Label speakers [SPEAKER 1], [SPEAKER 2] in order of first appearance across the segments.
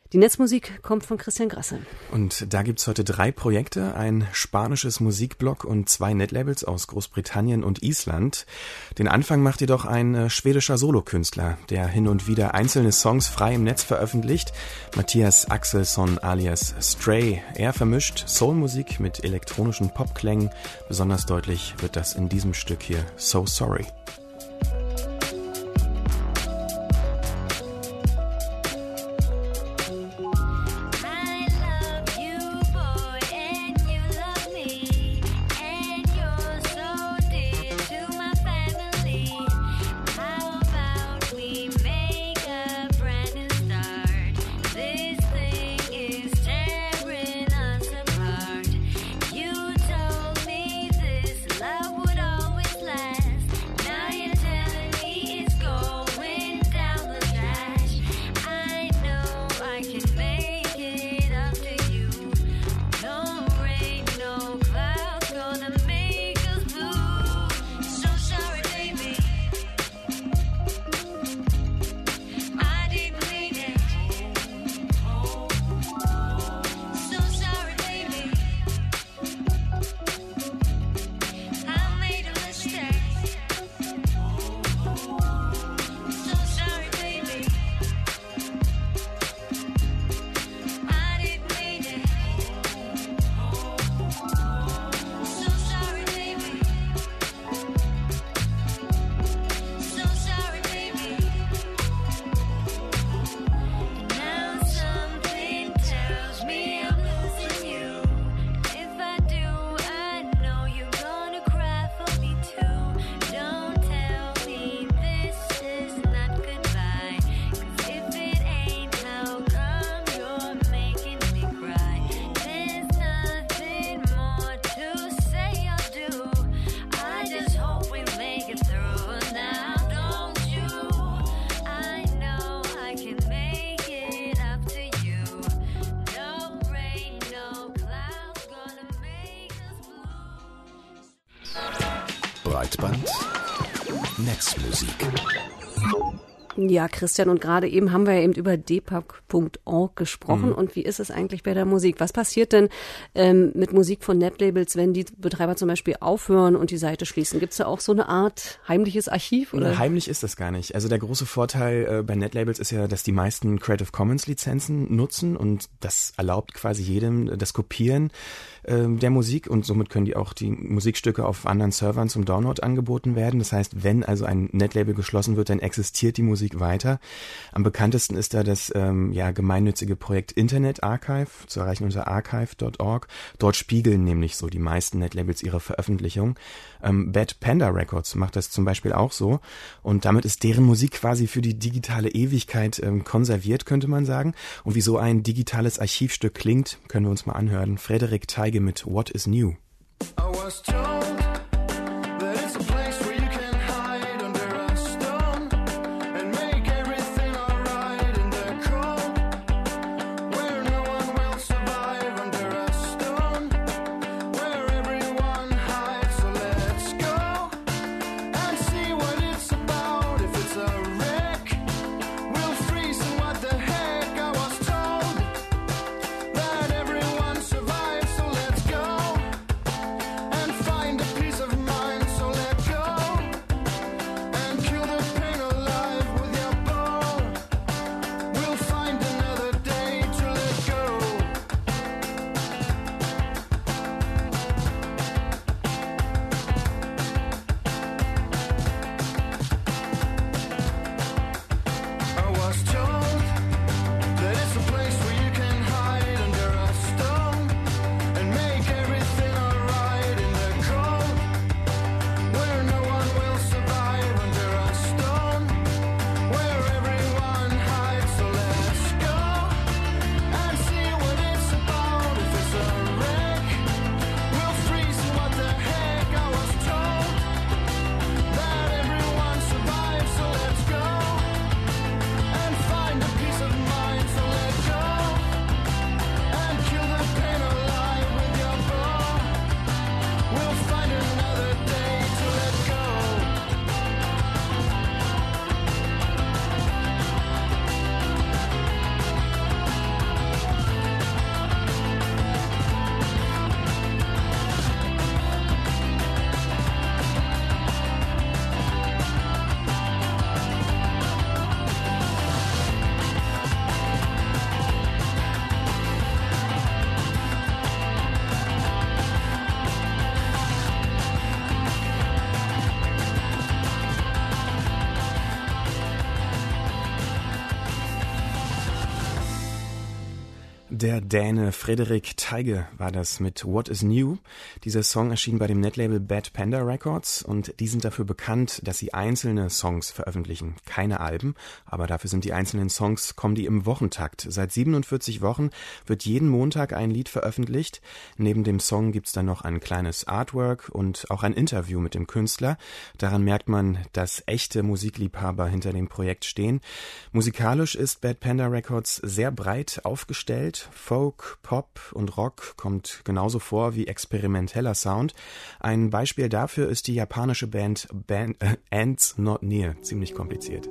[SPEAKER 1] Die Netzmusik kommt von Christian Grasse.
[SPEAKER 2] Und da gibt's heute 3 Projekte, ein spanisches Musikblog und 2 Netlabels aus Großbritannien und Island. Den Anfang macht jedoch ein schwedischer Solokünstler, der hin und wieder einzelne Songs frei im Netz veröffentlicht. Mattias Axelsson alias Stray. Er vermischt Soulmusik mit elektronischen Popklängen. Besonders deutlich wird das in diesem Stück hier, So Sorry.
[SPEAKER 3] Breitband Netzmusik.
[SPEAKER 1] Ja, Christian, und gerade eben haben wir ja eben über depub.org gesprochen. Und wie ist es eigentlich bei der Musik? Was passiert denn mit Musik von Netlabels, wenn die Betreiber zum Beispiel aufhören und die Seite schließen? Gibt es da auch so eine Art heimliches Archiv? Oder?
[SPEAKER 2] Heimlich ist das gar nicht. Also der große Vorteil bei Netlabels ist ja, dass die meisten Creative Commons Lizenzen nutzen und das erlaubt quasi jedem das Kopieren der Musik und somit können die auch die Musikstücke auf anderen Servern zum Download angeboten werden. Das heißt, wenn also ein Netlabel geschlossen wird, dann existiert die Musik weiter. Am bekanntesten ist da das gemeinnützige Projekt Internet Archive, zu erreichen unter archive.org. Dort spiegeln nämlich so die meisten Netlabels ihre Veröffentlichung. Bad Panda Records macht das zum Beispiel auch so und damit ist deren Musik quasi für die digitale Ewigkeit konserviert, könnte man sagen. Und wie so ein digitales Archivstück klingt, können wir uns mal anhören. Frederik Teige mit What is New.
[SPEAKER 4] Fire
[SPEAKER 2] Der Däne Frederik Teige war das mit What is New. Dieser Song erschien bei dem Netlabel Bad Panda Records und die sind dafür bekannt, dass sie einzelne Songs veröffentlichen. Keine Alben, aber dafür sind die einzelnen Songs, kommen die im Wochentakt. Seit 47 Wochen wird jeden Montag ein Lied veröffentlicht. Neben dem Song gibt's dann noch ein kleines Artwork und auch ein Interview mit dem Künstler. Daran merkt man, dass echte Musikliebhaber hinter dem Projekt stehen. Musikalisch ist Bad Panda Records sehr breit aufgestellt. Folk, Pop und Rock kommt genauso vor wie experimenteller Sound. Ein Beispiel dafür ist die japanische Band Ants Not Near. Ziemlich kompliziert.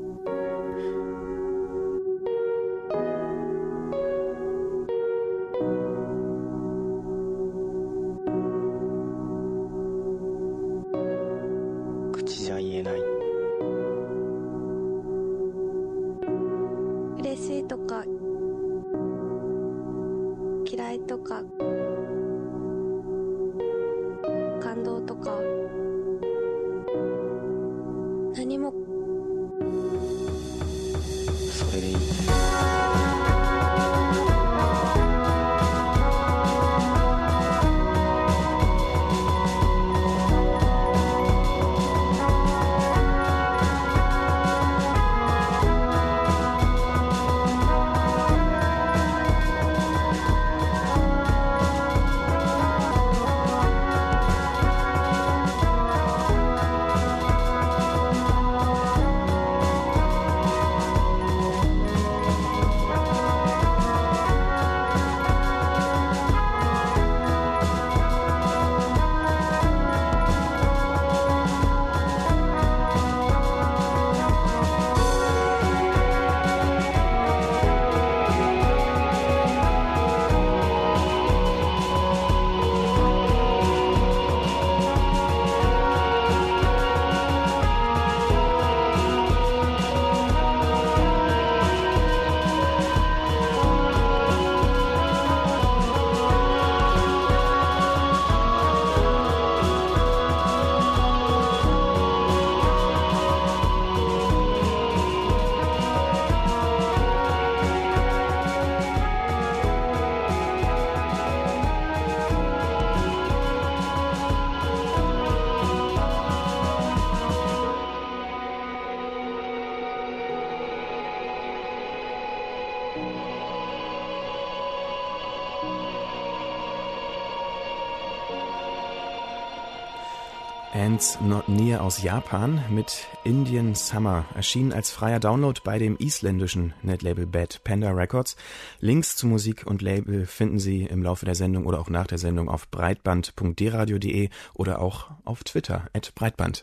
[SPEAKER 2] Ants Not Near aus Japan mit Indian Summer, erschienen als freier Download bei dem isländischen Netlabel Bad Panda Records. Links zu Musik und Label finden Sie im Laufe der Sendung oder auch nach der Sendung auf breitband.dradio.de oder auch auf Twitter @breitband.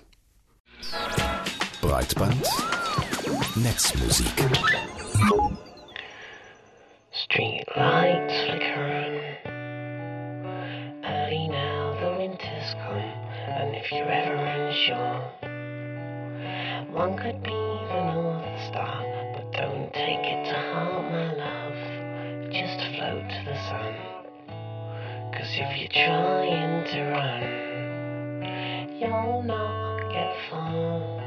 [SPEAKER 3] Breitband Netzmusik.
[SPEAKER 4] Streetlights flickering, early now the winter's come, and if you're ever unsure, one could be the North Star, but don't take it to heart, my love, just float to the sun, 'cause if you're trying to run, you'll not get far.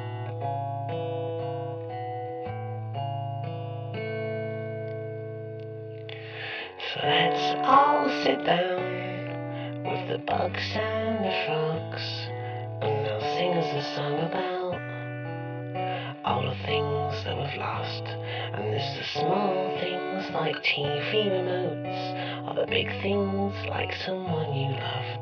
[SPEAKER 4] So let's all sit down with the bugs and the frogs, and they'll sing us a song about all the things that we've lost. And there's the small things like TV remotes, or the big things like someone you loved.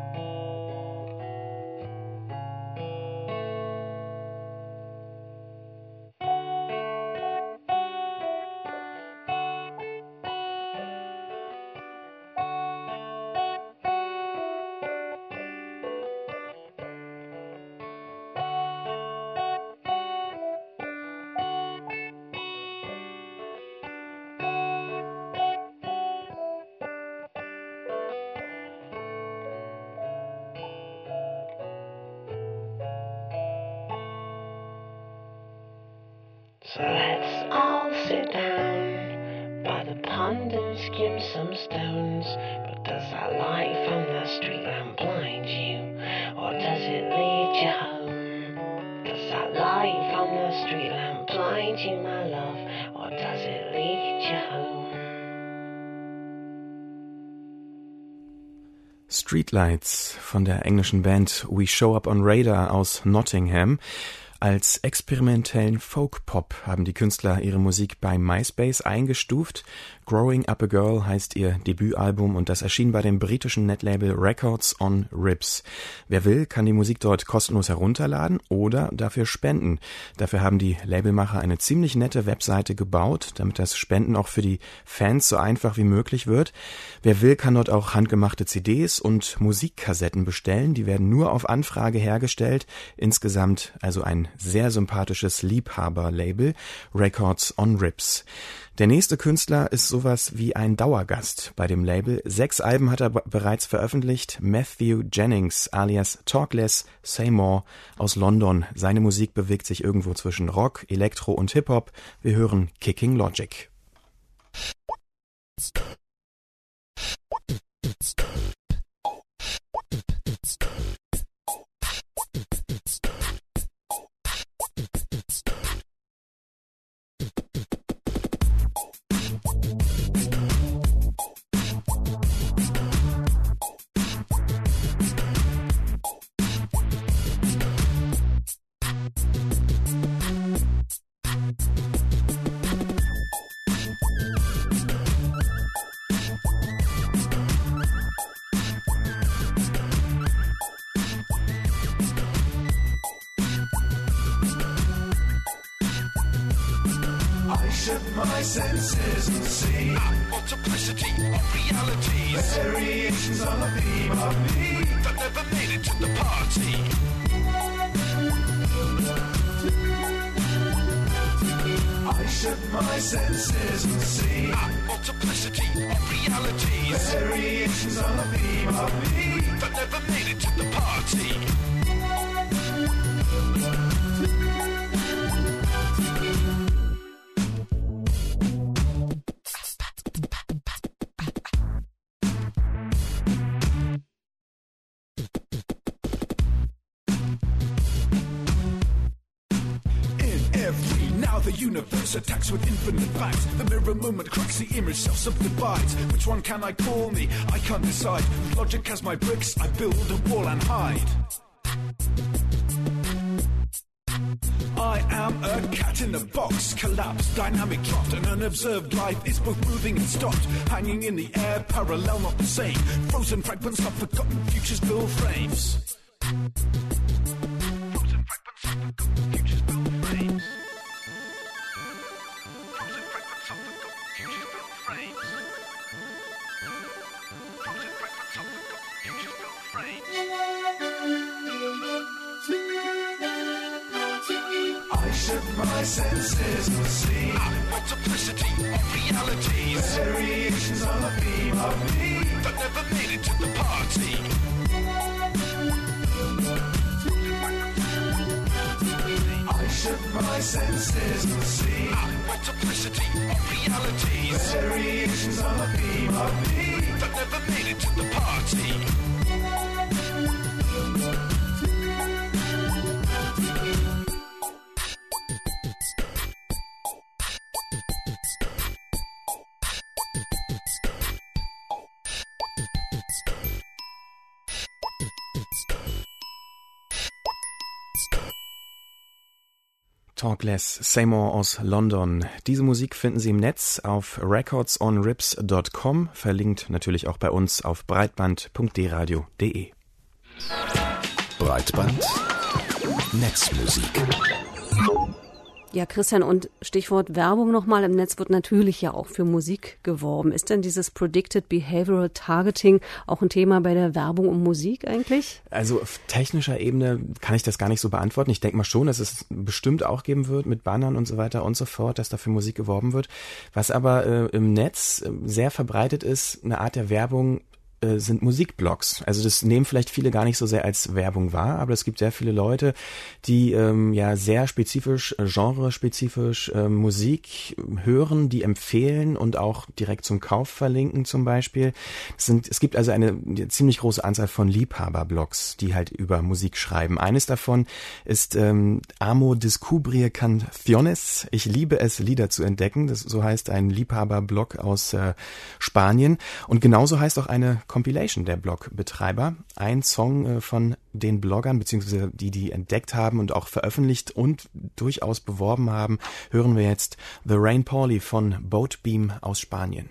[SPEAKER 4] So let's all sit down by the pond and skim some stones. But does that light from that street lamp blind you, or does it lead you home? Does that light from that street lamp blind you, my love, or does it lead you home?
[SPEAKER 2] Streetlights von der englischen Band We Show Up on Radar aus Nottingham. Als experimentellen Folk-Pop haben die Künstler ihre Musik bei MySpace eingestuft. Growing Up a Girl heißt ihr Debütalbum und das erschien bei dem britischen Netlabel Records on Rips. Wer will, kann die Musik dort kostenlos herunterladen oder dafür spenden. Dafür haben die Labelmacher eine ziemlich nette Webseite gebaut, damit das Spenden auch für die Fans so einfach wie möglich wird. Wer will, kann dort auch handgemachte CDs und Musikkassetten bestellen. Die werden nur auf Anfrage hergestellt. Insgesamt also ein sehr sympathisches Liebhaber-Label, Records on Rips. Der nächste Künstler ist sowas wie ein Dauergast bei dem Label. 6 Alben hat er bereits veröffentlicht. Matthew Jennings alias Talkless Say More aus London. Seine Musik bewegt sich irgendwo zwischen Rock, Elektro und Hip-Hop. Wir hören Kicking Logic.
[SPEAKER 5] My senses and see a multiplicity of realities, variations on a theme of me that never made it to the party. I shut my senses and see a multiplicity of realities, variations on a theme of me that never made it to the party. The universe attacks with infinite facts. The mirror moment cracks, the image self-subdivides. Which one can I call me? I can't decide. With logic as my bricks, I build a wall and hide. I am a cat in a box, collapsed, dynamic dropped. An unobserved life is both moving and stopped. Hanging in the air, parallel, not the same. Frozen fragments of forgotten futures build frames. Frozen fragments of forgotten futures build frames. I shift my senses and see a multiplicity of realities, variations on a theme of me that never made it to the party. I shift my senses and see a multiplicity of realities, variations on a theme of me that never made it to the party.
[SPEAKER 2] Talkless Say More aus London. Diese Musik finden Sie im Netz auf recordsonrips.com, verlinkt natürlich auch bei uns auf breitband.dradio.de.
[SPEAKER 3] Breitband Netzmusik.
[SPEAKER 1] Ja, Christian, und Stichwort Werbung nochmal. Im Netz wird natürlich ja auch für Musik geworben. Ist denn dieses Predicted Behavioral Targeting auch ein Thema bei der Werbung um Musik eigentlich?
[SPEAKER 2] Also auf technischer Ebene kann ich das gar nicht so beantworten. Ich denke mal schon, dass es bestimmt auch geben wird mit Bannern und so weiter und so fort, dass da für Musik geworben wird. Was aber im Netz sehr verbreitet ist, eine Art der Werbung, sind Musikblogs. Also das nehmen vielleicht viele gar nicht so sehr als Werbung wahr, aber es gibt sehr viele Leute, die ja sehr spezifisch, genrespezifisch Musik hören, die empfehlen und auch direkt zum Kauf verlinken zum Beispiel. Es gibt also eine ziemlich große Anzahl von Liebhaberblogs, die halt über Musik schreiben. Eines davon ist Amo Descubrir Canciones. Ich liebe es, Lieder zu entdecken. Das so heißt ein Liebhaberblog aus Spanien. Und genauso heißt auch eine Compilation der Blogbetreiber. Ein Song von den Bloggern, beziehungsweise die entdeckt haben und auch veröffentlicht und durchaus beworben haben, hören wir jetzt The Rain Pauli von Boatbeam aus Spanien.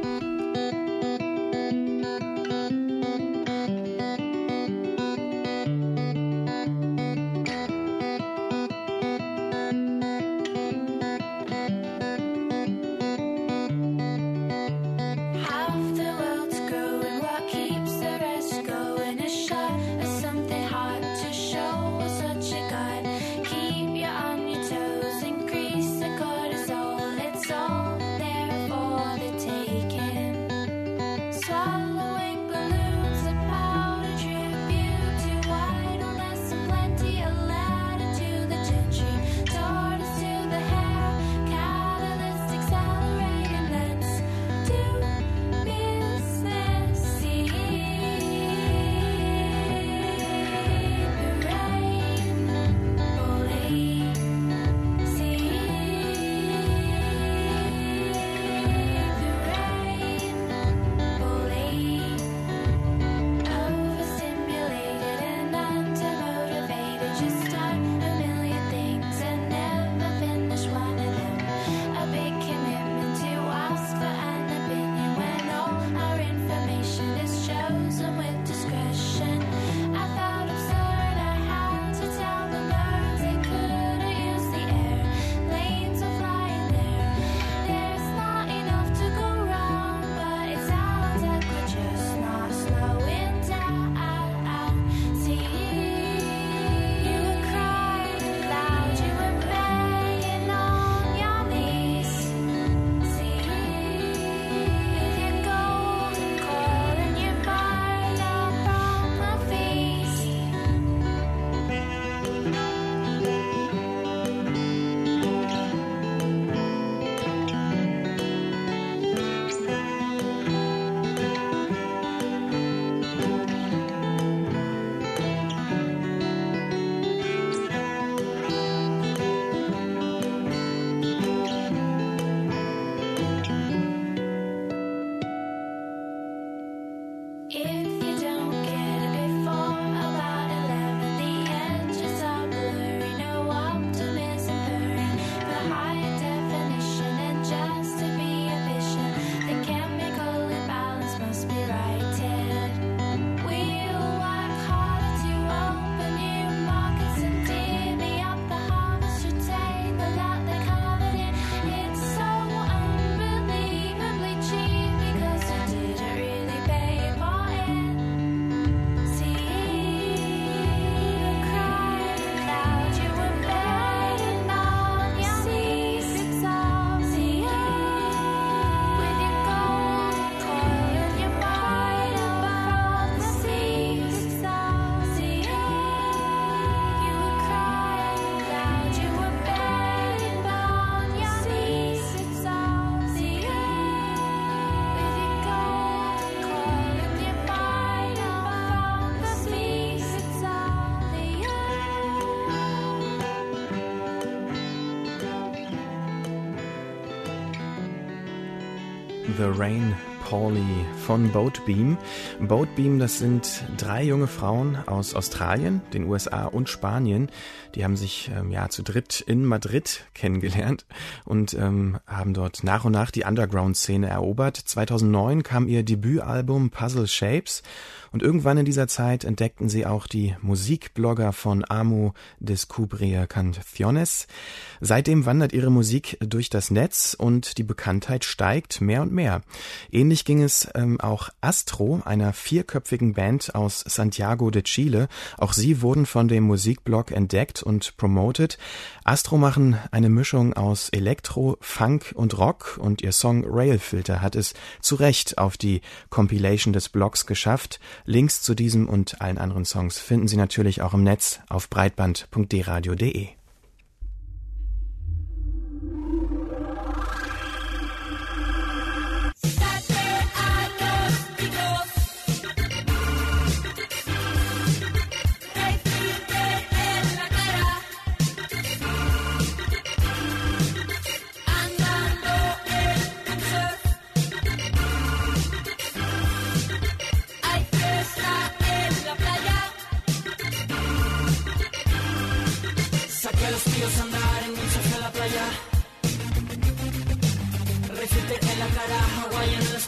[SPEAKER 2] The Rain Pauli von Boatbeam. Boatbeam, das sind 3 junge Frauen aus Australien, den USA und Spanien. Die haben sich zu dritt in Madrid kennengelernt und haben dort nach und nach die Underground-Szene erobert. 2009 kam ihr Debütalbum Puzzle Shapes und irgendwann in dieser Zeit entdeckten sie auch die Musikblogger von Amo Descubrir Canciones. Seitdem wandert ihre Musik durch das Netz und die Bekanntheit steigt mehr und mehr. Ähnlich ging es auch Astro, einer 4-köpfigen Band aus Santiago de Chile. Auch sie wurden von dem Musikblog entdeckt und promoted. Astro machen eine Mischung aus Elektro, Funk und Rock und ihr Song Railfilter hat es zu Recht auf die Compilation des Blogs geschafft. Links zu diesem und allen anderen Songs finden Sie natürlich auch im Netz auf breitband.dradio.de.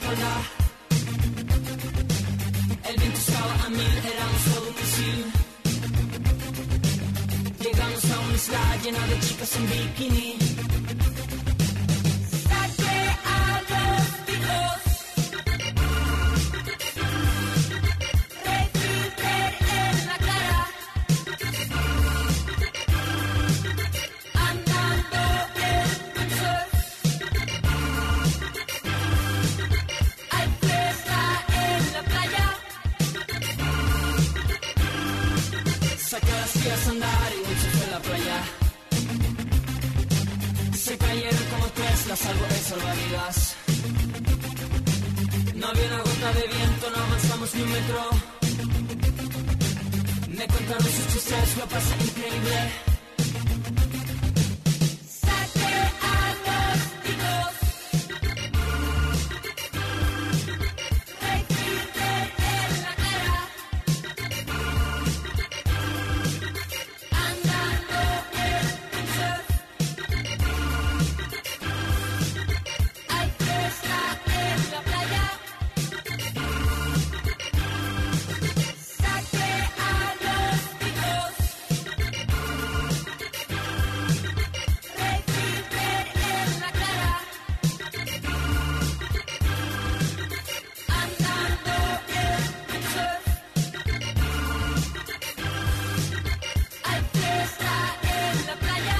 [SPEAKER 6] espalda. El viento estaba a 1000, éramos todo un misil. Llegamos a una isla llena de chicas en bikini. Saqué a los picos. Refriter en la cara. Andando en windsurf. Hay fiesta en la playa. Saqué a las tías a andar y windsurf en la playa. Se cayeron como tres, las salvo de salvavidas. No había una gota de viento, no avanzamos ni un metro. Me contaron sus chistes, lo pasé increíble. Saqué a los picos. Refriter en la cara. Andando en windsurf. Hay fiesta en la playa. Saqué a los picos. Refriter en la cara. Andando en windsurf. Hay fiesta en la playa.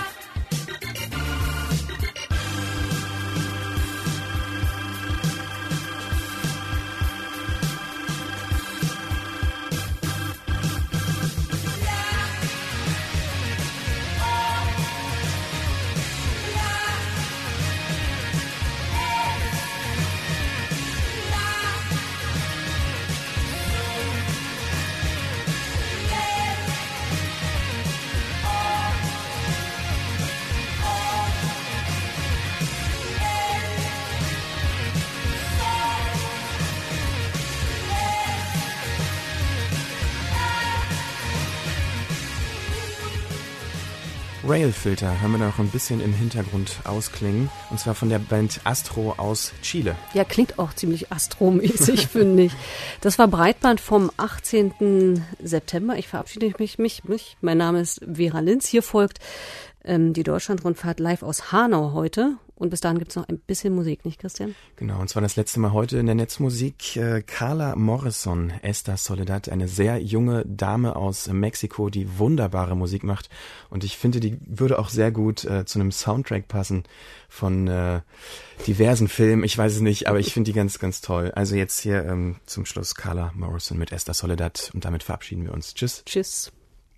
[SPEAKER 2] Railfilter haben wir noch ein bisschen im Hintergrund ausklingen. Und zwar von der Band Astro aus Chile.
[SPEAKER 1] Ja, klingt auch ziemlich astromäßig, finde ich. Das war Breitband vom 18. September. Ich verabschiede mich. Mein Name ist Vera Linz. Hier folgt die Deutschlandrundfahrt live aus Hanau heute. Und bis dahin gibt es noch ein bisschen Musik, nicht Christian?
[SPEAKER 2] Genau, und zwar das letzte Mal heute in der Netzmusik. Carla Morrison, Esta Soledad, eine sehr junge Dame aus Mexiko, die wunderbare Musik macht. Und ich finde, die würde auch sehr gut zu einem Soundtrack passen von diversen Filmen. Ich weiß es nicht, aber ich finde die ganz, ganz toll. Also jetzt hier zum Schluss Carla Morrison mit Esta Soledad. Und damit verabschieden wir uns. Tschüss.
[SPEAKER 1] Tschüss.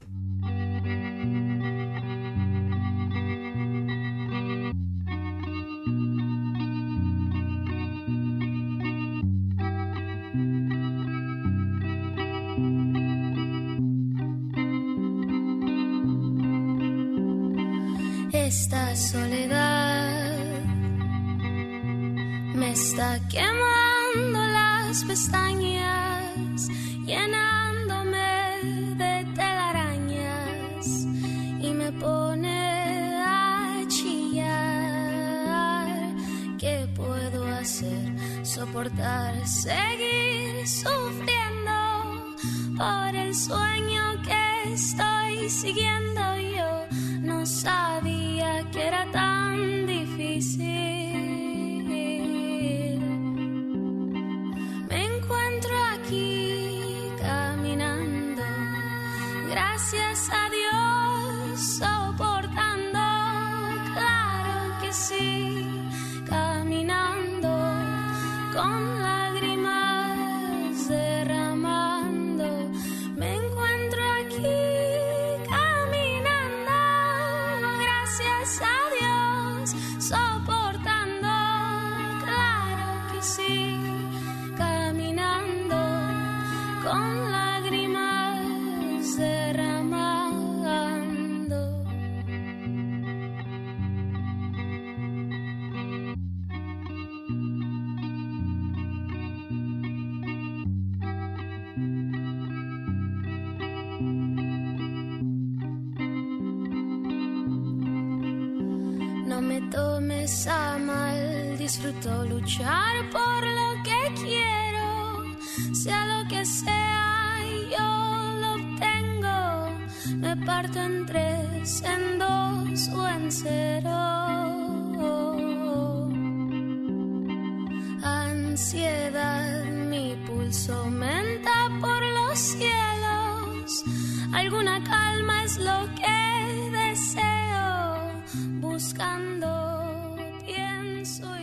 [SPEAKER 7] Esta soledad me está quemando las pestañas, llenándome de telarañas y me pone a chillar. ¿Qué puedo hacer? Soportar, seguir sufriendo por el sueño que estoy siguiendo. Yo no sabía que era tan difícil. Me encuentro aquí caminando, gracias a Dios, soportando, claro que sí, caminando con lágrimas derramando. Me encuentro aquí gracias a Dios, soportando, claro que sí, caminando con lágrimas derramando. No me tomes a mal, disfruto luchar por lo que pulso aumenta por los cielos, alguna calma es lo que deseo, buscando pienso